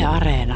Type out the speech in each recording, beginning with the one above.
Areena.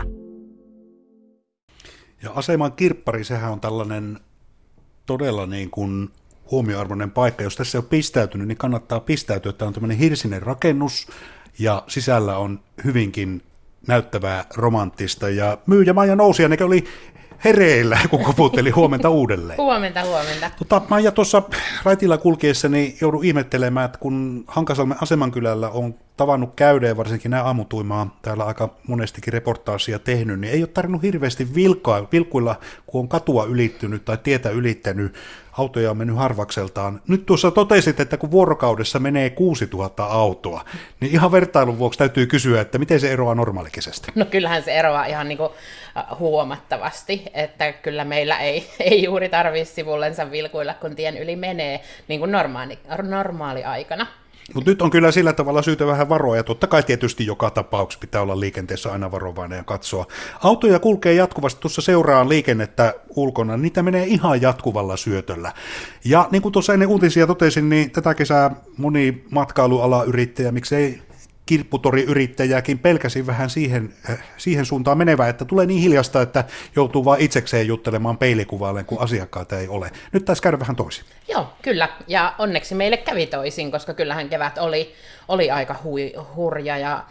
Ja aseman kirppari, sehän on tällainen todella niin kuin huomioarvoinen paikka. Jos tässä ei ole pistäytynyt, niin kannattaa pistäytyä. Tämä on tämmöinen hirsinen rakennus ja sisällä on hyvinkin näyttävää romanttista. Ja myyjä Maija Nousiainen oli hereillä, kun koputteli huomenta uudelleen. Huomenta. Maija, tuossa raitilla kulkiessani joudun ihmettelemään, että kun Hankasalmen Asemankylällä on tavannut käydä ja varsinkin nämä aamutuimaa täällä aika monestikin reportaasia tehnyt, niin ei ole tarvinnut hirveästi vilkuilla, kun on katua ylittynyt tai tietä ylittänyt, autoja on mennyt harvakseltaan. Nyt tuossa totesit, että kun vuorokaudessa menee 6000 autoa, niin ihan vertailun vuoksi täytyy kysyä, että miten se eroaa normaalikesästä? No kyllähän se eroaa ihan niin kuin huomattavasti, että kyllä meillä ei juuri tarvitse sivullensa vilkuilla, kun tien yli menee niin kuin normaali aikana. Mutta nyt on kyllä sillä tavalla syytä vähän varoa, ja totta kai tietysti joka tapauksessa pitää olla liikenteessä aina varovainen ja katsoa. Autoja kulkee jatkuvasti, tuossa seuraan liikennettä ulkona, niitä menee ihan jatkuvalla syötöllä. Ja niin kuin tuossa ennen uutisia totesin, niin tätä kesää moni matkailualayrittäjä, miksei kirpputoriyrittäjääkin pelkäsin vähän siihen suuntaan menevää, että tulee niin hiljasta, että joutuu vaan itsekseen juttelemaan peilikuvaalleen, kun asiakkaita ei ole. Nyt taisi käydä vähän toisin. Joo, kyllä. Ja onneksi meille kävi toisin, koska kyllähän kevät oli aika hurja ja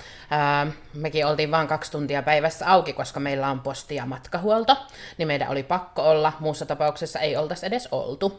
mekin oltiin vain 2 tuntia päivässä auki, koska meillä on posti- ja matkahuolto, niin meidän oli pakko olla. Muussa tapauksessa ei oltaisi edes oltu.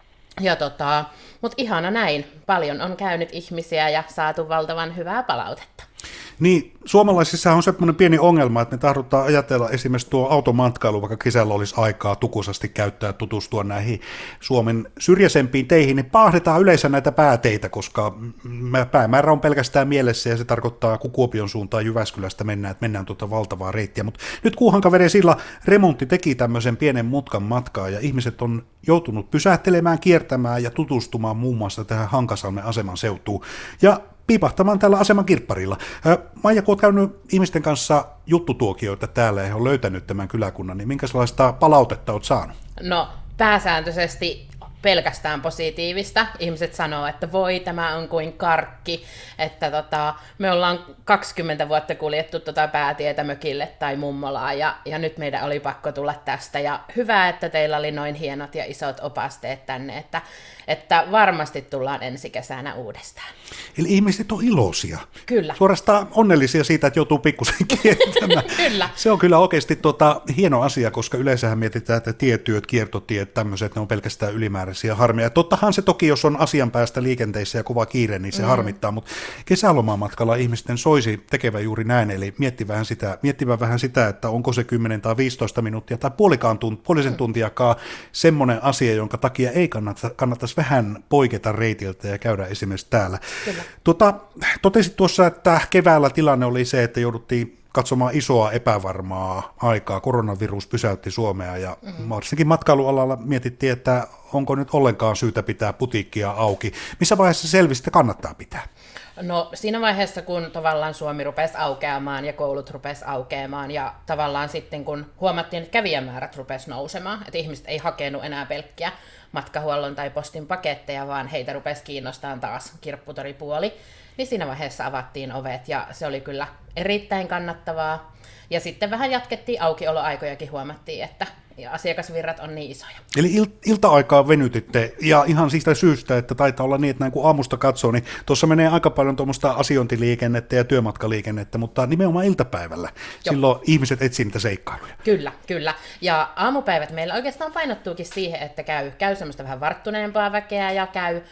Ja mutta ihana näin. Paljon on käynyt ihmisiä ja saatu valtavan hyvää palautetta. Niin, suomalaisissa on semmoinen pieni ongelma, että me tahdotaan ajatella esimerkiksi tuo automatkailu, vaikka kesällä olisi aikaa tukusasti käyttää tutustua näihin Suomen syrjäisempiin teihin, niin paahdetaan yleensä näitä pääteitä, koska päämäärä on pelkästään mielessä ja se tarkoittaa, kun Kuopion suuntaan Jyväskylästä mennään tuota valtavaa reittiä. Mutta nyt Kuuhankaveren sillä remontti teki tämmöisen pienen mutkan matkaa ja ihmiset on joutunut pysähtelemään, kiertämään ja tutustumaan muun muassa tähän Hankasalmen aseman seutuun. Ja piipahtamaan täällä aseman kirpparilla. Maija, kun olet käynyt ihmisten kanssa juttutuokioita täällä ja on löytänyt tämän kyläkunnan, niin minkälaista palautetta olet saanut? No pääsääntöisesti pelkästään positiivista. Ihmiset sanoo, että voi, tämä on kuin karkki, että me ollaan 20 vuotta kuljettu päätietä mökille tai mummolaan ja nyt meidän oli pakko tulla tästä ja hyvä, että teillä oli noin hienot ja isot opasteet tänne, että varmasti tullaan ensi kesänä uudestaan. Eli ihmiset on iloisia. Kyllä. Suorastaan onnellisia siitä, että joutuu pikkusen kiertämään. Kyllä. Se on kyllä oikeasti hieno asia, koska yleensähän mietitään, että tietyöt, kiertotiet, tämmöiset, ne on pelkästään ylimääräisiä harmeja. Tottahan se toki, jos on asian päästä liikenteessä ja kova kiire, niin se harmittaa, mutta kesälomamatkalla ihmisten soisi tekevän juuri näin, eli miettivän vähän sitä, että onko se 10 tai 15 minuuttia tai puolisen tuntiakaan semmoinen asia, jonka takia ei kannattaisi vähän poiketa reitiltä ja käydä esimerkiksi täällä. Kyllä. Totesit tuossa, että keväällä tilanne oli se, että jouduttiin katsomaan isoa epävarmaa aikaa. Koronavirus pysäytti Suomea ja varsinkin matkailualalla mietittiin, että onko nyt ollenkaan syytä pitää putiikkia auki. Missä vaiheessa selvisi, että kannattaa pitää? No siinä vaiheessa, kun tavallaan Suomi rupesi aukeamaan ja koulut rupesi aukeamaan ja tavallaan sitten kun huomattiin, että kävijämäärät rupesi nousemaan, että ihmiset ei hakenut enää pelkkiä matkahuollon tai postin paketteja, vaan heitä rupesi kiinnostamaan taas kirpputoripuoli, niin siinä vaiheessa avattiin ovet ja se oli kyllä erittäin kannattavaa. Ja sitten vähän jatkettiin aukioloaikojakin, huomattiin, että asiakasvirrat on niin isoja. Eli ilta-aikaa venytitte, ja ihan siitä syystä, että taitaa olla niin, että näin kun aamusta katsoo, niin tuossa menee aika paljon tuommoista asiointiliikennettä ja työmatkaliikennettä, mutta nimenomaan iltapäivällä. Joo. Silloin ihmiset etsii niitä seikkailuja. Kyllä. Ja aamupäivät meillä oikeastaan painottuukin siihen, että käy semmoista vähän varttuneempaa väkeä ja käy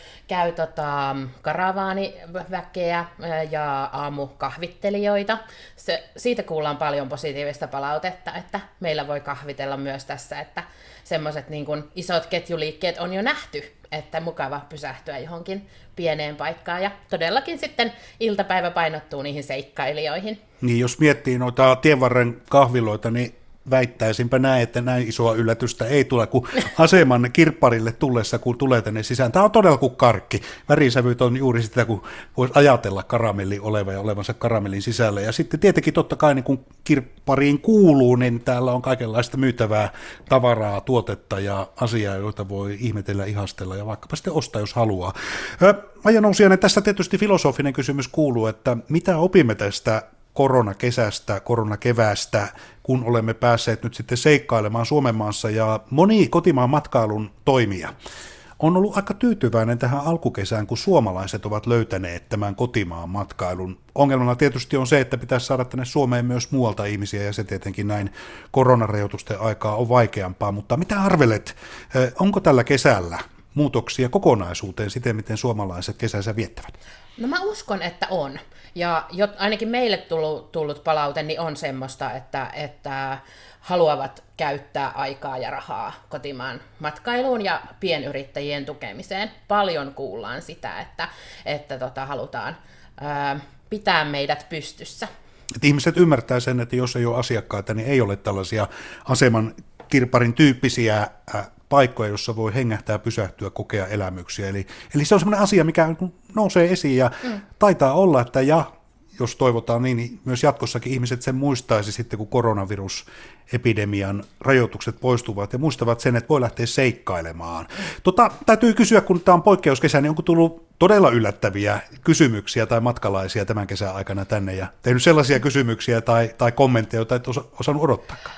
karavaaniväkeä ja aamukahvittelijoita. Siitä kuullaan paljon positiivista palautetta, että meillä voi kahvitella myös tässä, että semmoiset niin kuin isot ketjuliikkeet on jo nähty, että mukava pysähtyä johonkin pieneen paikkaan ja todellakin sitten iltapäivä painottuu niihin seikkailijoihin. Niin jos miettii noita tienvarren kahviloita, niin väittäisinpä näin, että näin isoa yllätystä ei tule, kun aseman kirpparille tullessa, kun tulee tänne sisään. Tämä on todella kuin karkki. Värisävyt on juuri sitä, kun voisi ajatella karamelli oleva ja olevansa karamellin sisällä. Ja sitten tietenkin totta kai, niin kun kirppariin kuuluu, niin täällä on kaikenlaista myytävää tavaraa, tuotetta ja asiaa, joita voi ihmetellä, ihastella ja vaikkapa sitten ostaa, jos haluaa. Maija Nousiainen, tässä tietysti filosofinen kysymys kuuluu, että mitä opimme tästä koronakesästä, koronakeväästä, kun olemme päässeet nyt sitten seikkailemaan Suomen maassa, ja moni kotimaan matkailun toimija on ollut aika tyytyväinen tähän alkukesään, kun suomalaiset ovat löytäneet tämän kotimaan matkailun. Ongelmana tietysti on se, että pitäisi saada tänne Suomeen myös muualta ihmisiä, ja se tietenkin näin koronarajoitusten aikaa on vaikeampaa. Mutta mitä arvelet, onko tällä kesällä muutoksia kokonaisuuteen siten, miten suomalaiset kesänsä viettävät? No mä uskon, että on. Ja ainakin meille tullut palaute niin on semmoista, että haluavat käyttää aikaa ja rahaa kotimaan matkailuun ja pienyrittäjien tukemiseen. Paljon kuullaan sitä, että halutaan pitää meidät pystyssä. Et ihmiset ymmärtää sen, että jos ei ole asiakkaita, niin ei ole tällaisia aseman kirpparin tyyppisiä paikkoja, jossa voi hengähtää, pysähtyä, kokea elämyksiä. Eli se on semmoinen asia, mikä nousee esiin ja taitaa olla, että jos toivotaan niin myös jatkossakin ihmiset sen muistaisi sitten, kun koronavirusepidemian rajoitukset poistuvat ja muistavat sen, että voi lähteä seikkailemaan. Täytyy kysyä, kun tämä on poikkeuskesä, niin onko tullut todella yllättäviä kysymyksiä tai matkalaisia tämän kesän aikana tänne ja tehnyt sellaisia kysymyksiä tai kommentteja, joita et osannut odottaakaan?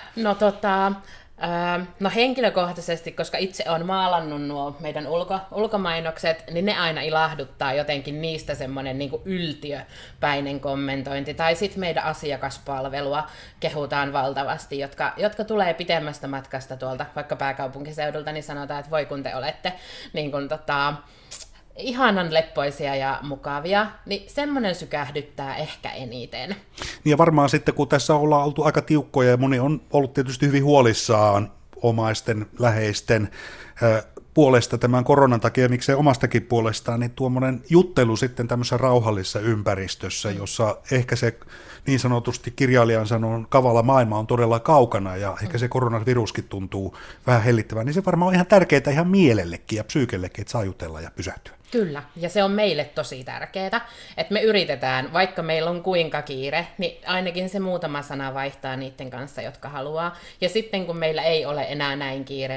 No henkilökohtaisesti, koska itse olen maalannut nuo meidän ulkomainokset, niin ne aina ilahduttaa jotenkin niistä semmoinen niin kuin yltiöpäinen kommentointi. Tai sitten meidän asiakaspalvelua kehutaan valtavasti, jotka tulee pitemmästä matkasta tuolta vaikka pääkaupunkiseudulta, niin sanotaan, että voi kun te olette niin kuin, ihanan leppoisia ja mukavia, niin semmoinen sykähdyttää ehkä eniten. Niin ja varmaan sitten, kun tässä ollaan oltu aika tiukkoja ja moni on ollut tietysti hyvin huolissaan omaisten, läheisten puolesta tämän koronan takia, miksei omastakin puolestaan, niin tuommoinen juttelu sitten tämmöisessä rauhallisessa ympäristössä, jossa ehkä se niin sanotusti kirjailijan sanon kavala maailma on todella kaukana ja ehkä se koronaviruskin tuntuu vähän hellittävän, niin se varmaan on ihan tärkeää ihan mielellekin ja psyykellekin, että saa jutella ja pysähtyä. Kyllä, ja se on meille tosi tärkeää, että me yritetään, vaikka meillä on kuinka kiire, niin ainakin se muutama sana vaihtaa niiden kanssa, jotka haluaa. Ja sitten kun meillä ei ole enää näin kiire,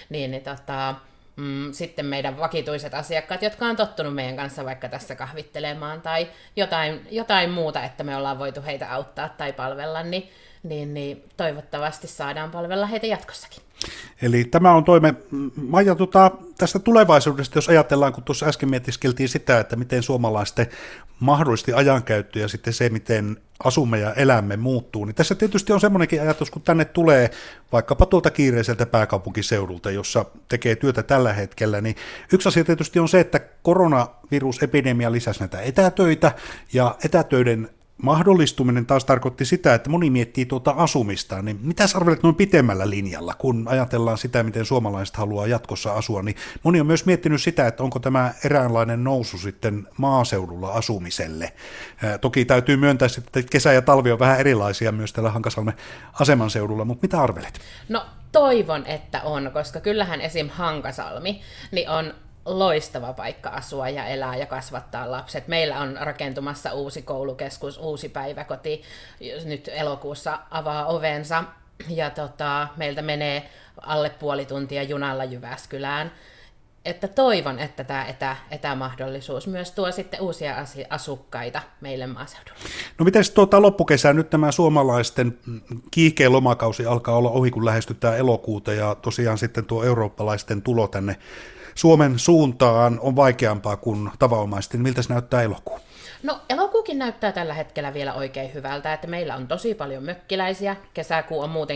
sitten meidän vakituiset asiakkaat, jotka on tottunut meidän kanssa vaikka tässä kahvittelemaan tai jotain muuta, että me ollaan voitu heitä auttaa tai palvella, niin toivottavasti saadaan palvella heitä jatkossakin. Eli tämä on toime. Maija, tästä tulevaisuudesta, jos ajatellaan, kun tuossa äsken mietiskeltiin sitä, että miten suomalaisten mahdollisesti ajankäyttö ja sitten se, miten asumme ja elämme muuttuu, niin tässä tietysti on semmoinenkin ajatus, kun tänne tulee vaikkapa tuolta kiireiseltä pääkaupunkiseudulta, jossa tekee työtä tällä hetkellä, niin yksi asia tietysti on se, että koronavirusepidemia lisäsi näitä etätöitä ja etätöiden mahdollistuminen taas tarkoitti sitä, että moni miettii asumista, niin mitä arvelet noin pitemmällä linjalla, kun ajatellaan sitä, miten suomalaiset haluaa jatkossa asua, niin moni on myös miettinyt sitä, että onko tämä eräänlainen nousu sitten maaseudulla asumiselle. Toki täytyy myöntää, että kesä ja talvi on vähän erilaisia myös täällä Hankasalmen aseman seudulla, mutta mitä arvelet? No toivon, että on, koska kyllähän esim. Hankasalmi niin on loistava paikka asua ja elää ja kasvattaa lapset. Meillä on rakentumassa uusi koulukeskus, uusi päiväkoti, nyt elokuussa avaa ovensa ja meiltä menee alle puoli tuntia junalla Jyväskylään. Että toivon, että tämä etämahdollisuus myös tuo sitten uusia asukkaita meille maaseudulle. No miten loppukesä, nyt tämä suomalaisten kiihkeä lomakausi alkaa olla ohi, kun lähestytään elokuuta ja tosiaan sitten tuo eurooppalaisten tulo tänne Suomen suuntaan on vaikeampaa kuin tavanomaisesti. Miltä se näyttää elokuu? No elokuukin näyttää tällä hetkellä vielä oikein hyvältä, että meillä on tosi paljon mökkiläisiä. Kesä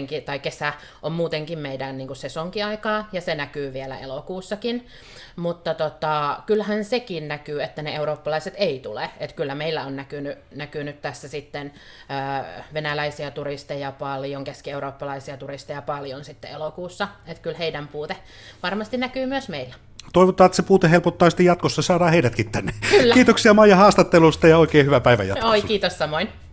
on muutenkin meidän niin kuin sesonkiaikaa ja se näkyy vielä elokuussakin. Mutta kyllähän sekin näkyy, että ne eurooppalaiset ei tule. Että kyllä meillä on näkynyt tässä sitten venäläisiä turisteja paljon, keski-eurooppalaisia turisteja paljon sitten elokuussa. Että kyllä heidän puute varmasti näkyy myös meillä. Toivotaan, että se puute helpottaa sitten jatkossa, saadaan heidätkin tänne. Kyllä. Kiitoksia Maija haastattelusta ja oikein hyvää päivänjatkoa. Oi, kiitos samoin.